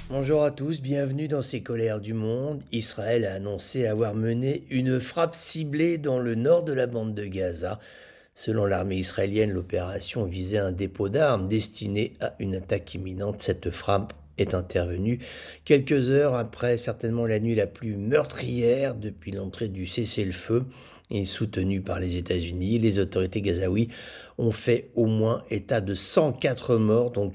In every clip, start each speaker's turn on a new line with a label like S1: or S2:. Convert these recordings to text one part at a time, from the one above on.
S1: Bonjour à tous, bienvenue dans ces colères du monde. Israël a annoncé avoir mené une frappe ciblée dans le nord de la bande de Gaza. Selon l'armée israélienne, l'opération visait un dépôt d'armes destiné à une attaque imminente. Cette frappe est intervenue quelques heures après certainement la nuit la plus meurtrière depuis l'entrée du cessez-le-feu et soutenue par les États-Unis. Les autorités gazaouis ont fait au moins état de 104 morts, dont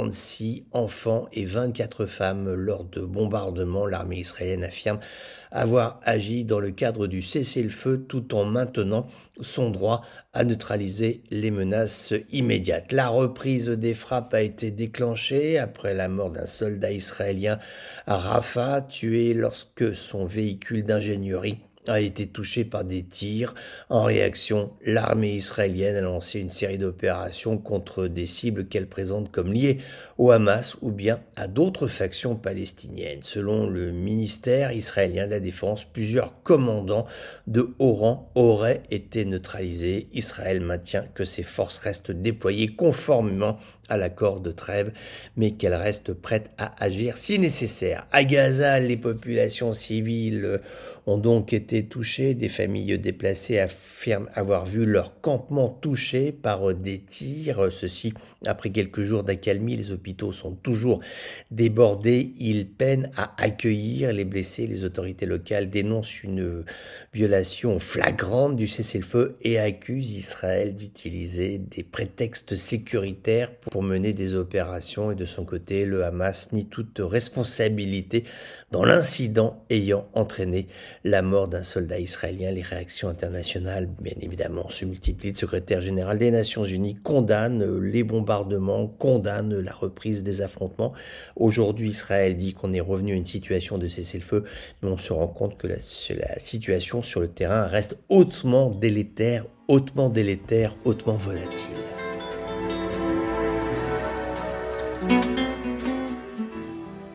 S1: 46 enfants et 24 femmes lors de bombardements. L'armée israélienne affirme avoir agi dans le cadre du cessez-le-feu tout en maintenant son droit à neutraliser les menaces immédiates. La reprise des frappes a été déclenchée après la mort d'un soldat israélien à Rafah, tué lorsque son véhicule d'ingénierie a été touché par des tirs. En réaction, l'armée israélienne a lancé une série d'opérations contre des cibles qu'elle présente comme liées au Hamas ou bien à d'autres factions palestiniennes. Selon le ministère israélien de la Défense, plusieurs commandants de haut rang auraient été neutralisés. Israël maintient que ses forces restent déployées conformément à l'accord de trêve, mais qu'elle reste prête à agir si nécessaire. À Gaza, les populations civiles ont donc été touchées. Des familles déplacées affirment avoir vu leur campement touché par des tirs. Ceci après quelques jours d'accalmie. Les hôpitaux sont toujours débordés. Ils peinent à accueillir les blessés. Les autorités locales dénoncent une violation flagrante du cessez-le-feu et accusent Israël d'utiliser des prétextes sécuritaires pour mener des opérations. Et de son côté, le Hamas nie toute responsabilité dans l'incident ayant entraîné la mort d'un soldat israélien. Les réactions internationales, bien évidemment, se multiplient. Le secrétaire général des Nations Unies condamne les bombardements, condamne la reprise des affrontements. Aujourd'hui, Israël dit qu'on est revenu à une situation de cessez-le-feu, mais on se rend compte que la situation sur le terrain reste hautement délétère, hautement volatile.